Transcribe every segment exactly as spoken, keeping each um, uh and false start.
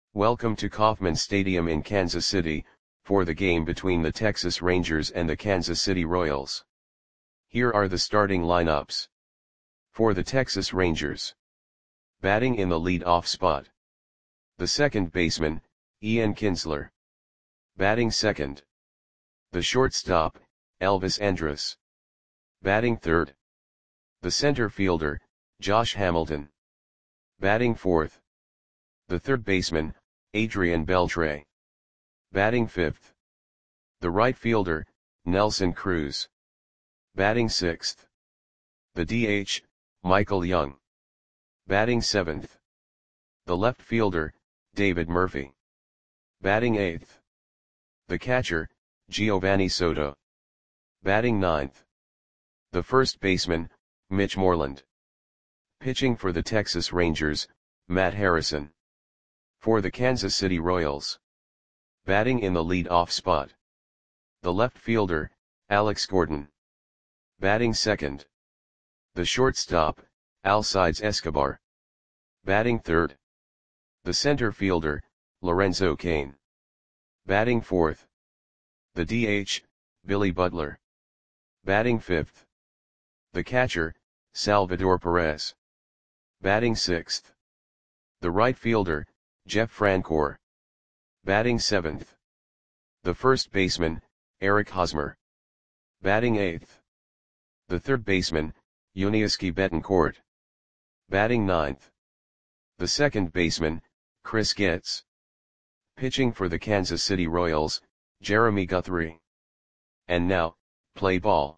Welcome to Kauffman Stadium in Kansas City, for the game between the Texas Rangers and the Kansas City Royals. Here are the starting lineups. For the Texas Rangers. Batting in the lead-off spot. The second baseman, Ian Kinsler. Batting second. The shortstop, Elvis Andrus. Batting third. The center fielder, Josh Hamilton. Batting fourth. The third baseman, Adrian Beltre. Batting fifth. The right fielder, Nelson Cruz. Batting sixth. The D H, Michael Young. Batting seventh. The left fielder, David Murphy. Batting eighth. The catcher, Giovanni Soto. Batting ninth. The first baseman, Mitch Moreland. Pitching for the Texas Rangers, Matt Harrison. For the Kansas City Royals. Batting in the lead-off spot. The left fielder, Alex Gordon. Batting second. The shortstop, Alcides Escobar. Batting third. The center fielder, Lorenzo Cain. Batting fourth. The D H, Billy Butler. Batting fifth. The catcher, Salvador Perez. Batting sixth. The right fielder, Jeff Francoeur. Batting seventh. The first baseman, Eric Hosmer. Batting eighth. The third baseman, Yuniesky Betancourt. Batting ninth. The second baseman, Chris Getz. Pitching for the Kansas City Royals, Jeremy Guthrie. And now, play ball.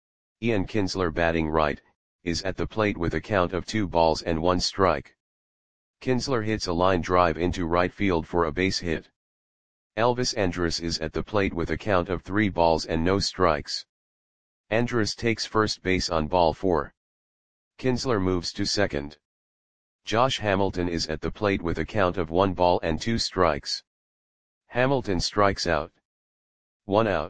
Ian Kinsler batting right, is at the plate with a count of two balls and one strike. Kinsler hits a line drive into right field for a base hit. Elvis Andrus is at the plate with a count of three balls and no strikes. Andrus takes first base on ball four. Kinsler moves to second. Josh Hamilton is at the plate with a count of one ball and two strikes. Hamilton strikes out. One out.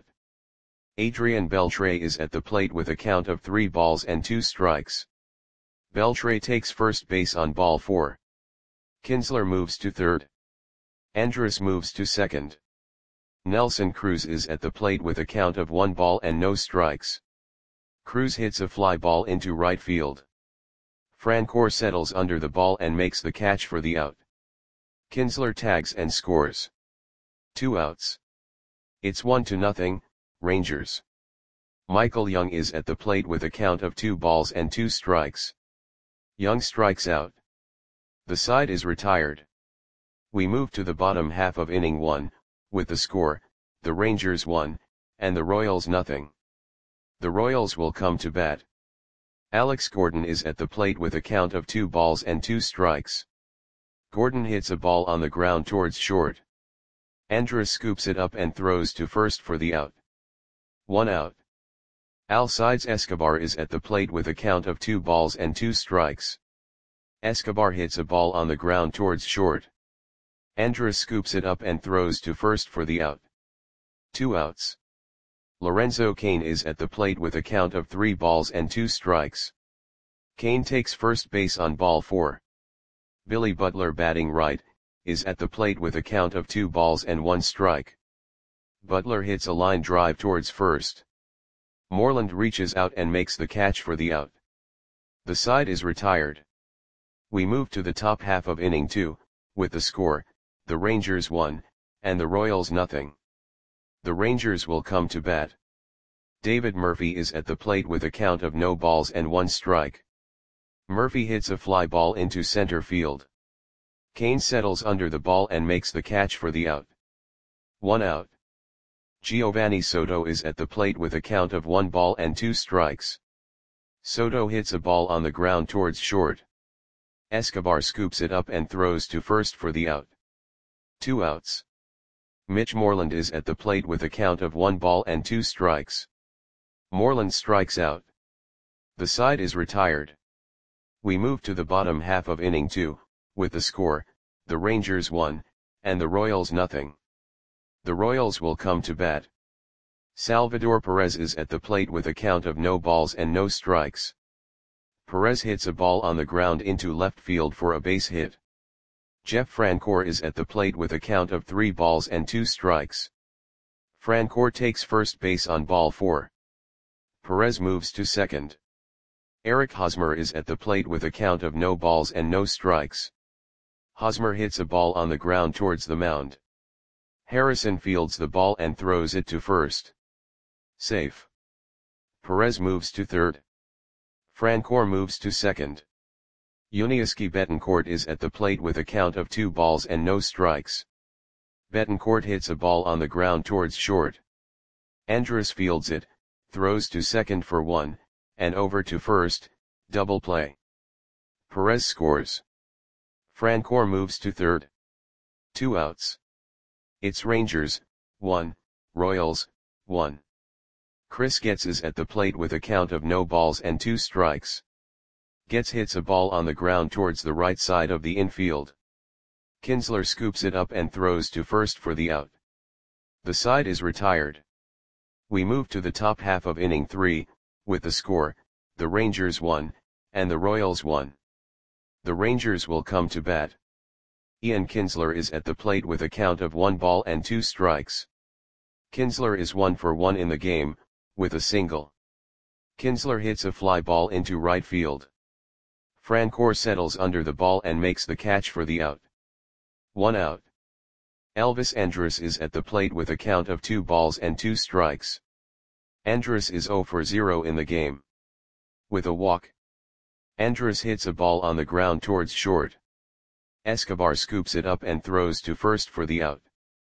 Adrian Beltre is at the plate with a count of three balls and two strikes. Beltre takes first base on ball four. Kinsler moves to third. Andrus moves to second. Nelson Cruz is at the plate with a count of one ball and no strikes. Cruz hits a fly ball into right field. Francoeur settles under the ball and makes the catch for the out. Kinsler tags and scores. Two outs. It's one to nothing, Rangers. Michael Young is at the plate with a count of two balls and two strikes. Young strikes out. The side is retired. We move to the bottom half of inning one, with the score, the Rangers one, and the Royals nothing. The Royals will come to bat. Alex Gordon is at the plate with a count of two balls and two strikes. Gordon hits a ball on the ground towards short. Andrus scoops it up and throws to first for the out. One out. Alcides Escobar is at the plate with a count of two balls and two strikes. Escobar hits a ball on the ground towards short. Andrus scoops it up and throws to first for the out. Two outs. Lorenzo Cain is at the plate with a count of three balls and two strikes. Cain takes first base on ball four. Billy Butler batting right, is at the plate with a count of two balls and one strike. Butler hits a line drive towards first. Moreland reaches out and makes the catch for the out. The side is retired. We move to the top half of inning two, with the score, the Rangers one, and the Royals nothing. The Rangers will come to bat. David Murphy is at the plate with a count of no balls and one strike. Murphy hits a fly ball into center field. Cain settles under the ball and makes the catch for the out. One out. Giovanni Soto is at the plate with a count of one ball and two strikes. Soto hits a ball on the ground towards short. Escobar scoops it up and throws to first for the out. Two outs. Mitch Moreland is at the plate with a count of one ball and two strikes. Moreland strikes out. The side is retired. We move to the bottom half of inning two, with the score, the Rangers one, and the Royals nothing. The Royals will come to bat. Salvador Perez is at the plate with a count of no balls and no strikes. Perez hits a ball on the ground into left field for a base hit. Jeff Francoeur is at the plate with a count of three balls and two strikes. Francoeur takes first base on ball four. Perez moves to second. Eric Hosmer is at the plate with a count of no balls and no strikes. Hosmer hits a ball on the ground towards the mound. Harrison fields the ball and throws it to first. Safe. Perez moves to third. Francoeur moves to second. Yuniesky Betancourt is at the plate with a count of two balls and no strikes. Betancourt hits a ball on the ground towards short. Andrus fields it, throws to second for one, and over to first, double play. Perez scores. Francoeur moves to third. Two outs. It's Rangers, one, Royals, one. Chris Getz is at the plate with a count of no balls and two strikes. Getz hits a ball on the ground towards the right side of the infield. Kinsler scoops it up and throws to first for the out. The side is retired. We move to the top half of inning three, with the score, the Rangers one, and the Royals one. The Rangers will come to bat. Ian Kinsler is at the plate with a count of one ball and two strikes. Kinsler is one for one in the game, with a single. Kinsler hits a fly ball into right field. Francoeur settles under the ball and makes the catch for the out. One out. Elvis Andrus is at the plate with a count of two balls and two strikes. Andrus is zero for zero in the game. With a walk. Andrus hits a ball on the ground towards short. Escobar scoops it up and throws to first for the out.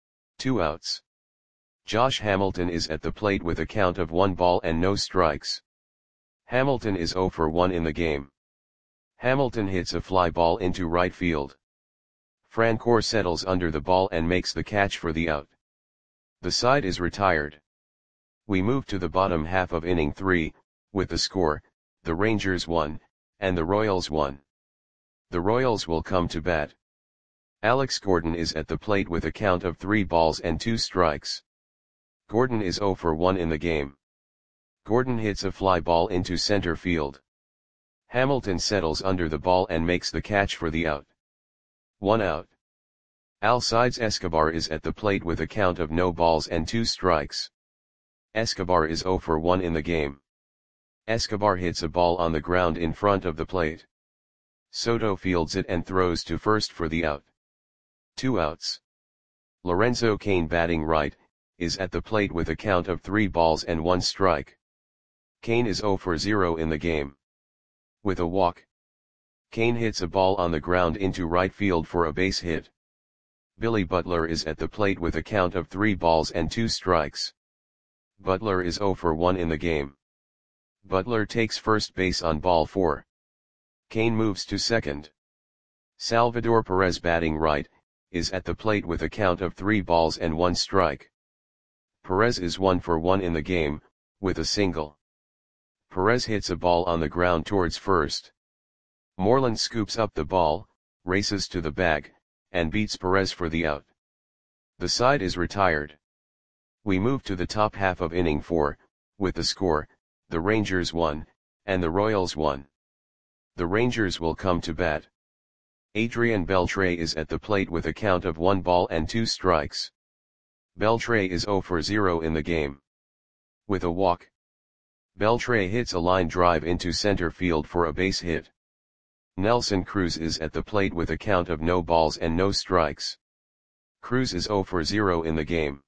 Two outs. Josh Hamilton is at the plate with a count of one ball and no strikes. Hamilton is zero for one in the game. Hamilton hits a fly ball into right field. Francoeur settles under the ball and makes the catch for the out. The side is retired. We move to the bottom half of inning three, with the score, the Rangers one, and the Royals one. The Royals will come to bat. Alex Gordon is at the plate with a count of three balls and two strikes. Gordon is zero for one in the game. Gordon hits a fly ball into center field. Hamilton settles under the ball and makes the catch for the out. One out. Alcides Escobar is at the plate with a count of no balls and two strikes. Escobar is zero for one in the game. Escobar hits a ball on the ground in front of the plate. Soto fields it and throws to first for the out. Two outs. Lorenzo Cain, batting right, is at the plate with a count of three balls and one strike. Cain is zero for zero in the game. With a walk. Cain hits a ball on the ground into right field for a base hit. Billy Butler is at the plate with a count of three balls and two strikes. Butler is zero for one in the game. Butler takes first base on ball four. Cain moves to second. Salvador Perez, batting right, is at the plate with a count of three balls and one strike. Perez is one for one in the game, with a single. Perez hits a ball on the ground towards first. Moreland scoops up the ball, races to the bag, and beats Perez for the out. The side is retired. We move to the top half of inning four, with the score, the Rangers one, and the Royals one. The Rangers will come to bat. Adrian Beltre is at the plate with a count of one ball and two strikes. Beltre is zero for zero in the game. With a walk. Beltre hits a line drive into center field for a base hit. Nelson Cruz is at the plate with a count of no balls and no strikes. Cruz is zero for zero in the game.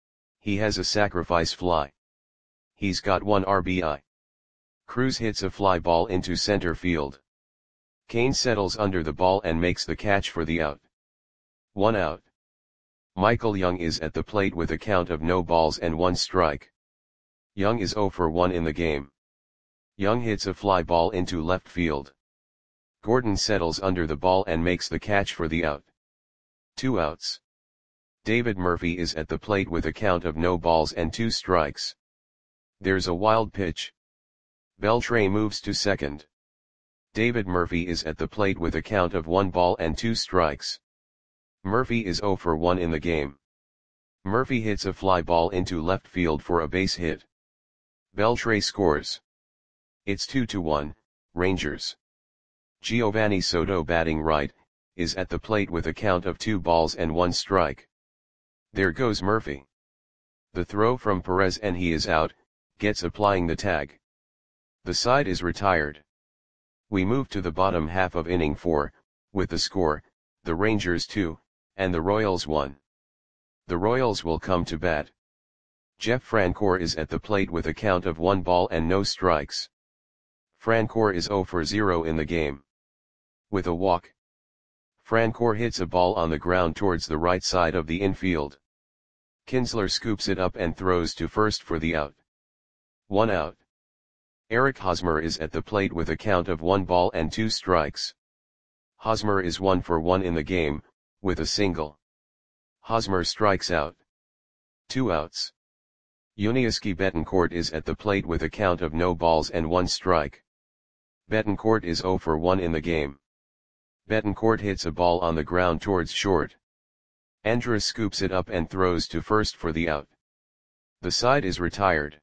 He has a sacrifice fly. He's got one R B I. Cruz hits a fly ball into center field. Cain settles under the ball and makes the catch for the out. One out. Michael Young is at the plate with a count of no balls and one strike. Young is zero for one in the game. Young hits a fly ball into left field. Gordon settles under the ball and makes the catch for the out. Two outs. David Murphy is at the plate with a count of no balls and two strikes. There's a wild pitch. Beltre moves to second. David Murphy is at the plate with a count of one ball and two strikes. Murphy is zero for one in the game. Murphy hits a fly ball into left field for a base hit. Beltre scores. It's two to one, Rangers. Giovanni Soto, batting right, is at the plate with a count of two balls and one strike. There goes Murphy. The throw from Perez and he is out, Getz applying the tag. The side is retired. We move to the bottom half of inning four, with the score, the Rangers two, and the Royals one. The Royals will come to bat. Jeff Francoeur is at the plate with a count of one ball and no strikes. Francoeur is zero for zero in the game. With a walk, Francoeur hits a ball on the ground towards the right side of the infield. Kinsler scoops it up and throws to first for the out. One out. Eric Hosmer is at the plate with a count of one ball and two strikes. Hosmer is one for one in the game, with a single. Hosmer strikes out. Two outs. Yuniesky Betancourt is at the plate with a count of no balls and one strike. Betancourt is zero for one in the game. Betancourt hits a ball on the ground towards short. Andrus scoops it up and throws to first for the out. The side is retired.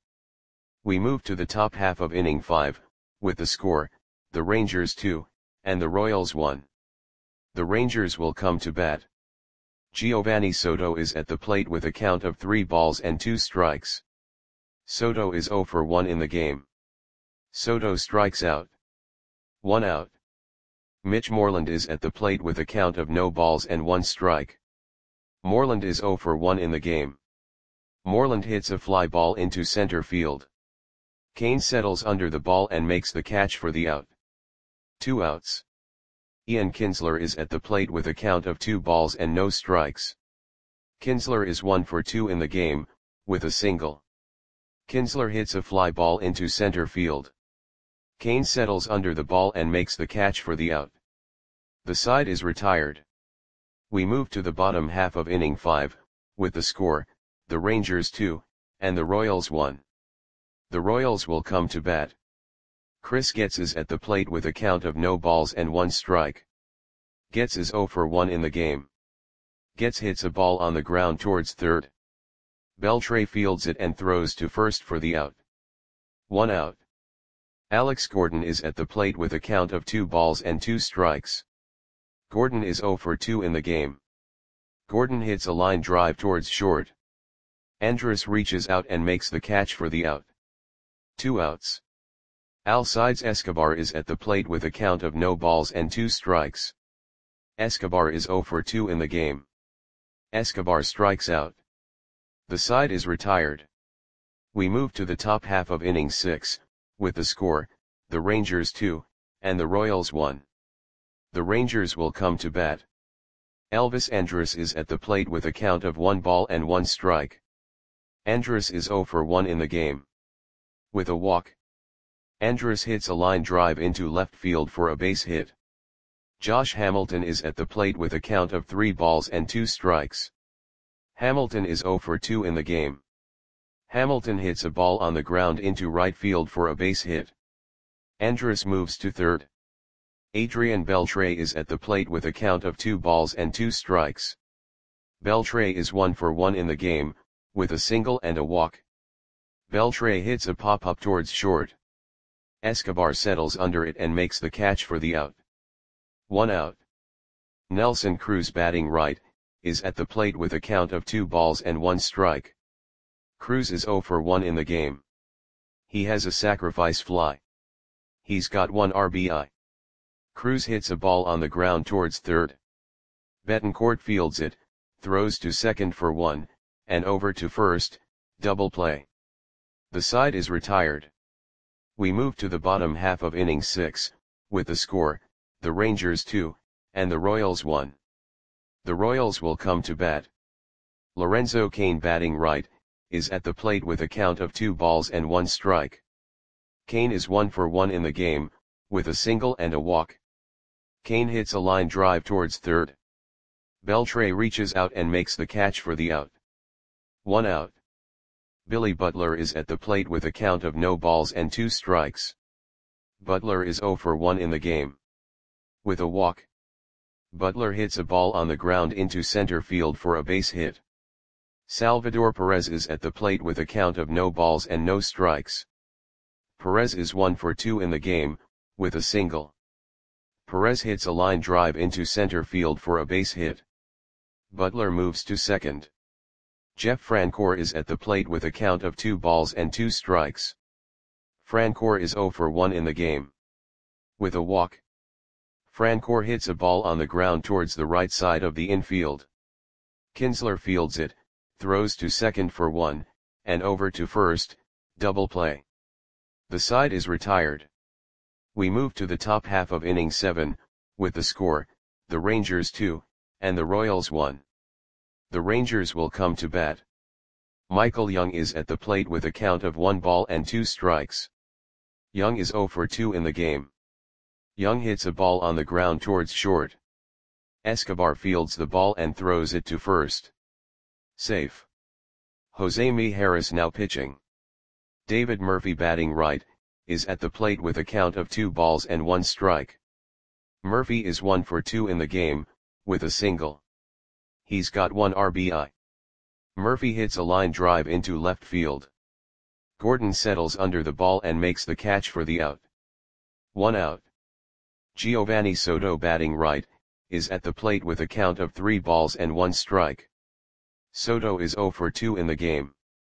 We move to the top half of inning five, with the score, the Rangers two, and the Royals one. The Rangers will come to bat. Giovanni Soto is at the plate with a count of three balls and two strikes. Soto is zero for one in the game. Soto strikes out. One out. Mitch Moreland is at the plate with a count of no balls and one strike. Moreland is zero for one in the game. Moreland hits a fly ball into center field. Kane settles under the ball and makes the catch for the out. Two outs. Ian Kinsler is at the plate with a count of two balls and no strikes. Kinsler is one for two in the game, with a single. Kinsler hits a fly ball into center field. Kane settles under the ball and makes the catch for the out. The side is retired. We move to the bottom half of inning five, with the score, the Rangers two, and the Royals one. The Royals will come to bat. Chris Getz is at the plate with a count of no balls and one strike. Getz is zero for one in the game. Getz hits a ball on the ground towards third. Beltre fields it and throws to first for the out. One out. Alex Gordon is at the plate with a count of two balls and two strikes. Gordon is zero for two in the game. Gordon hits a line drive towards short. Andrus reaches out and makes the catch for the out. Two outs. Alcides Escobar is at the plate with a count of no balls and two strikes. Escobar is zero for two in the game. Escobar strikes out. The side is retired. We move to the top half of inning six, with the score, the Rangers two, and the Royals one. The Rangers will come to bat. Elvis Andrus is at the plate with a count of one ball and one strike. Andrus is zero for one in the game. With a walk, Andrus hits a line drive into left field for a base hit. Josh Hamilton is at the plate with a count of three balls and two strikes. Hamilton is zero for two in the game. Hamilton hits a ball on the ground into right field for a base hit. Andrus moves to third. Adrian Beltre is at the plate with a count of two balls and two strikes. Beltre is one for one in the game, with a single and a walk. Beltre hits a pop-up towards short. Escobar settles under it and makes the catch for the out. One out. Nelson Cruz, batting right, is at the plate with a count of two balls and one strike. Cruz is zero for one in the game. He has a sacrifice fly. He's got one R B I. Cruz hits a ball on the ground towards third. Betancourt fields it, throws to second for one, and over to first, double play. The side is retired. We move to the bottom half of inning six, with the score, the Rangers two, and the Royals one. The Royals will come to bat. Lorenzo Cain, batting right, is at the plate with a count of two balls and one strike. Cain is one for one in the game, with a single and a walk. Cain hits a line drive towards third. Beltre reaches out and makes the catch for the out. One out. Billy Butler is at the plate with a count of no balls and two strikes. Butler is zero for one in the game. With a walk, Butler hits a ball on the ground into center field for a base hit. Salvador Perez is at the plate with a count of no balls and no strikes. Perez is one for two in the game, with a single. Perez hits a line drive into center field for a base hit. Butler moves to second. Jeff Francoeur is at the plate with a count of two balls and two strikes. Francoeur is zero for one in the game. With a walk, Francoeur hits a ball on the ground towards the right side of the infield. Kinsler fields it, throws to second for one, and over to first, double play. The side is retired. We move to the top half of inning seven, with the score, the Rangers two, and the Royals one. The Rangers will come to bat. Michael Young is at the plate with a count of one ball and two strikes. Young is zero for two in the game. Young hits a ball on the ground towards short. Escobar fields the ball and throws it to first. Safe. Jose Mijares now pitching. David Murphy batting right, is at the plate with a count of two balls and one strike. Murphy is one for two in the game, with a single. He's got one R B I. Murphy hits a line drive into left field. Gordon settles under the ball and makes the catch for the out. One out. Giovanni Soto batting right, is at the plate with a count of three balls and one strike. Soto is zero for two in the game.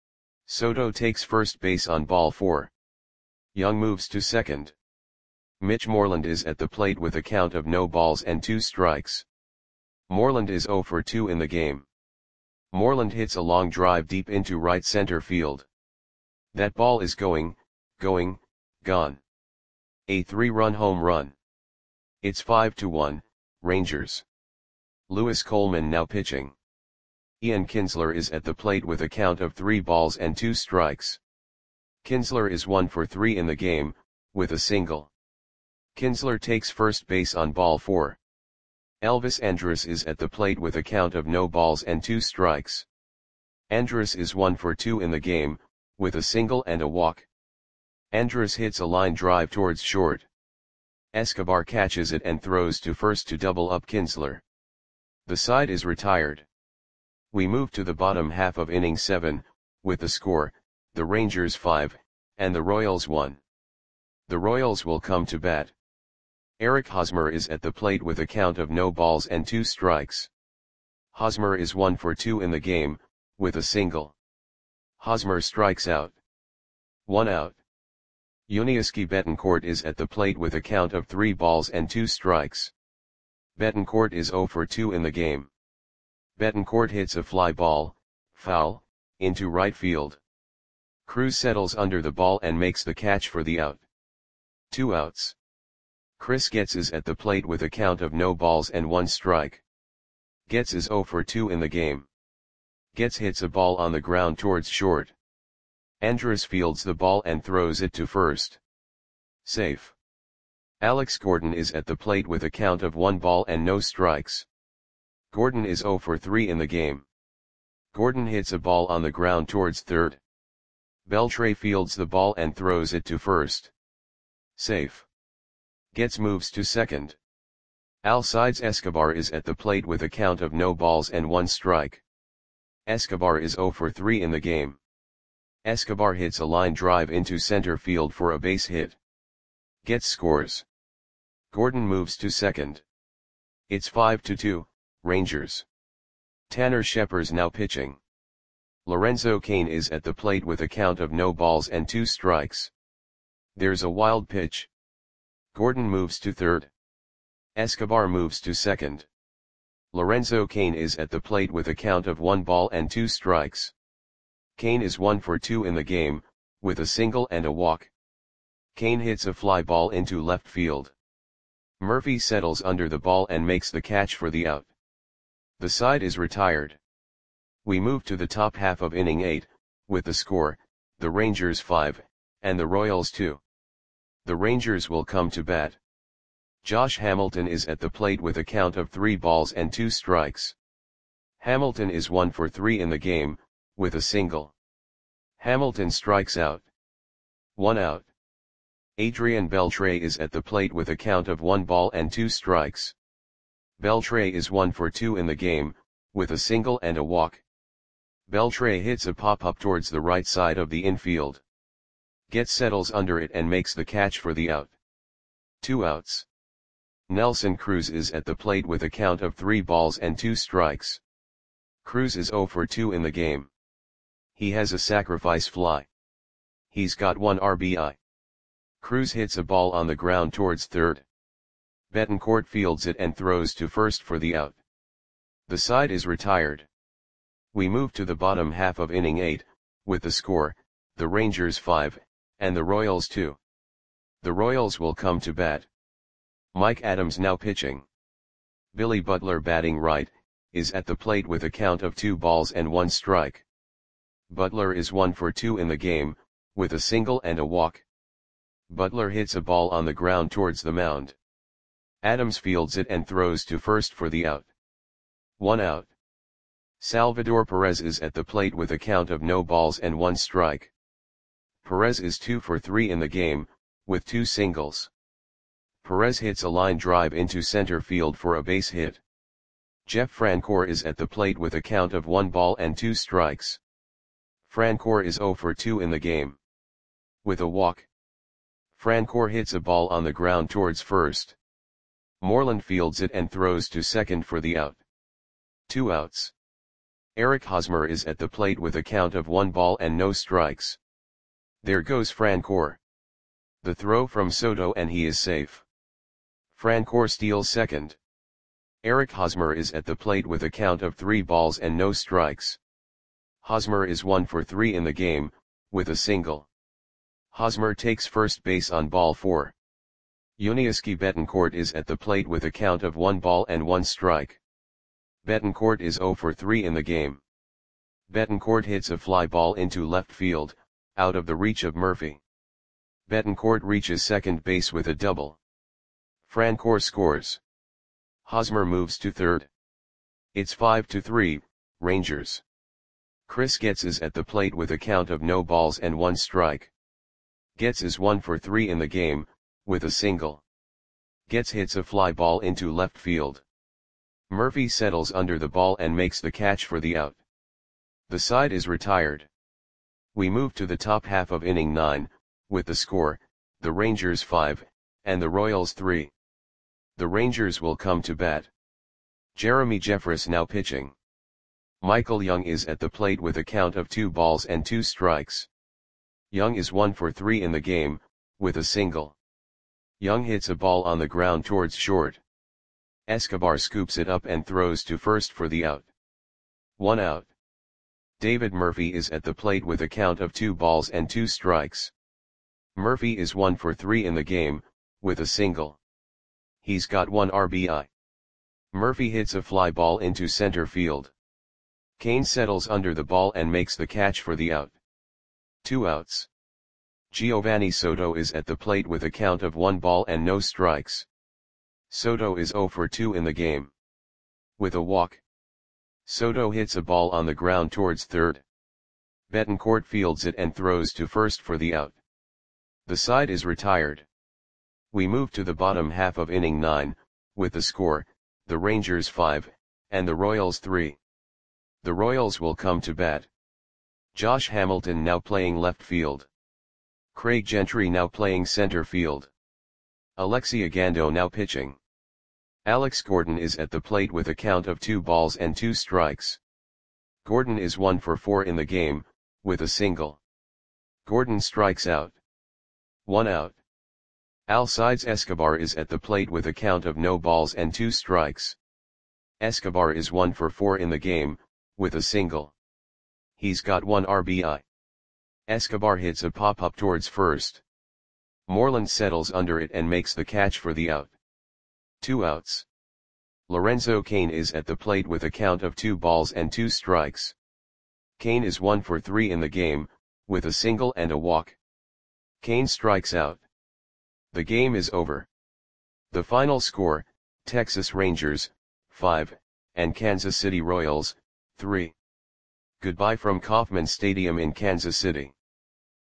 Soto takes first base on ball four. Young moves to second. Mitch Moreland is at the plate with a count of no balls and two strikes. Moreland is zero for two in the game. Moreland hits a long drive deep into right center field. That ball is going, going, gone. A three-run home run. It's five to one, Rangers. Lewis Coleman now pitching. Ian Kinsler is at the plate with a count of three balls and two strikes. Kinsler is one for three in the game, with a single. Kinsler takes first base on ball four. Elvis Andrus is at the plate with a count of no balls and two strikes. Andrus is one for two in the game, with a single and a walk. Andrus hits a line drive towards short. Escobar catches it and throws to first to double up Kinsler. The side is retired. We move to the bottom half of inning seven, with the score, the Rangers five, and the Royals one. The Royals will come to bat. Eric Hosmer is at the plate with a count of no balls and two strikes. Hosmer is one for two in the game, with a single. Hosmer strikes out. One out. Yuniesky Betancourt is at the plate with a count of three balls and two strikes. Betancourt is zero for two in the game. Betancourt hits a fly ball, foul, into right field. Cruz settles under the ball and makes the catch for the out. Two outs. Chris Getz is at the plate with a count of no balls and one strike. Getz is zero for two in the game. Getz hits a ball on the ground towards short. Andrus fields the ball and throws it to first. Safe. Alex Gordon is at the plate with a count of one ball and no strikes. Gordon is zero for three in the game. Gordon hits a ball on the ground towards third. Beltre fields the ball and throws it to first. Safe. Getz moves to second. Alcides Escobar is at the plate with a count of no balls and one strike. Escobar is zero for three in the game. Escobar hits a line drive into center field for a base hit. Getz scores. Gordon moves to second. It's five to two, Rangers. Tanner Scheppers now pitching. Lorenzo Cain is at the plate with a count of no balls and two strikes. There's a wild pitch. Gordon moves to third. Escobar moves to second. Lorenzo Cain is at the plate with a count of one ball and two strikes. Cain is one for two in the game, with a single and a walk. Cain hits a fly ball into left field. Murphy settles under the ball and makes the catch for the out. The side is retired. We move to the top half of inning eight, with the score, the Rangers five, and the Royals two. The Rangers will come to bat. Josh Hamilton is at the plate with a count of three balls and two strikes. Hamilton is one for three in the game, with a single. Hamilton strikes out. One out. Adrian Beltre is at the plate with a count of one ball and two strikes. Beltre is one for two in the game, with a single and a walk. Beltre hits a pop-up towards the right side of the infield. Getz settles under it and makes the catch for the out. Two outs. Nelson Cruz is at the plate with a count of three balls and two strikes. Cruz is zero for two in the game. He has a sacrifice fly. He's got one R B I. Cruz hits a ball on the ground towards third. Betancourt fields it and throws to first for the out. The side is retired. We move to the bottom half of inning eight, with the score, the Rangers five, and the Royals two. The Royals will come to bat. Mike Adams now pitching. Billy Butler batting right, is at the plate with a count of two balls and one strike. Butler is one for two in the game, with a single and a walk. Butler hits a ball on the ground towards the mound. Adams fields it and throws to first for the out. One out. Salvador Perez is at the plate with a count of no balls and one strike. Perez is two for three in the game, with two singles. Perez hits a line drive into center field for a base hit. Jeff Francoeur is at the plate with a count of one ball and two strikes. Francoeur is zero for two in the game. With a walk. Francoeur hits a ball on the ground towards first. Moreland fields it and throws to second for the out. Two outs. Eric Hosmer is at the plate with a count of one ball and no strikes. There goes Francoeur. The throw from Soto and he is safe. Francoeur steals second. Eric Hosmer is at the plate with a count of three balls and no strikes. Hosmer is one for three in the game, with a single. Hosmer takes first base on ball four. Yuniesky Betancourt is at the plate with a count of one ball and one strike. Betancourt is zero for three in the game. Betancourt hits a fly ball into left field, out of the reach of Murphy. Betancourt reaches second base with a double. Francoeur scores. Hosmer moves to third. It's five to three, Rangers. Chris Getz is at the plate with a count of no balls and one strike. Getz is one for three in the game, with a single. Getz hits a fly ball into left field. Murphy settles under the ball and makes the catch for the out. The side is retired. We move to the top half of inning nine, with the score, the Rangers five, and the Royals three. The Rangers will come to bat. Jeremy Jeffress now pitching. Michael Young is at the plate with a count of two balls and two strikes. Young is one for three in the game, with a single. Young hits a ball on the ground towards short. Escobar scoops it up and throws to first for the out. One out. David Murphy is at the plate with a count of two balls and two strikes. Murphy is one for three in the game, with a single. He's got one R B I. Murphy hits a fly ball into center field. Kane settles under the ball and makes the catch for the out. Two outs. Giovanni Soto is at the plate with a count of one ball and no strikes. Soto is zero for two in the game. With a walk. Soto hits a ball on the ground towards third. Betancourt fields it and throws to first for the out. The side is retired. We move to the bottom half of inning nine, with the score, the Rangers five, and the Royals three. The Royals will come to bat. Josh Hamilton now playing left field. Craig Gentry now playing center field. Alexi Ogando now pitching. Alex Gordon is at the plate with a count of two balls and two strikes. Gordon is one for four in the game, with a single. Gordon strikes out. One out. Alcides Escobar is at the plate with a count of no balls and two strikes. Escobar is one for four in the game, with a single. He's got one R B I. Escobar hits a pop-up towards first. Moreland settles under it and makes the catch for the out. Two outs. Lorenzo Cain is at the plate with a count of two balls and two strikes. Cain is one for three in the game, with a single and a walk. Cain strikes out. The game is over. The final score, Texas Rangers, five, and Kansas City Royals, three. Goodbye from Kauffman Stadium in Kansas City.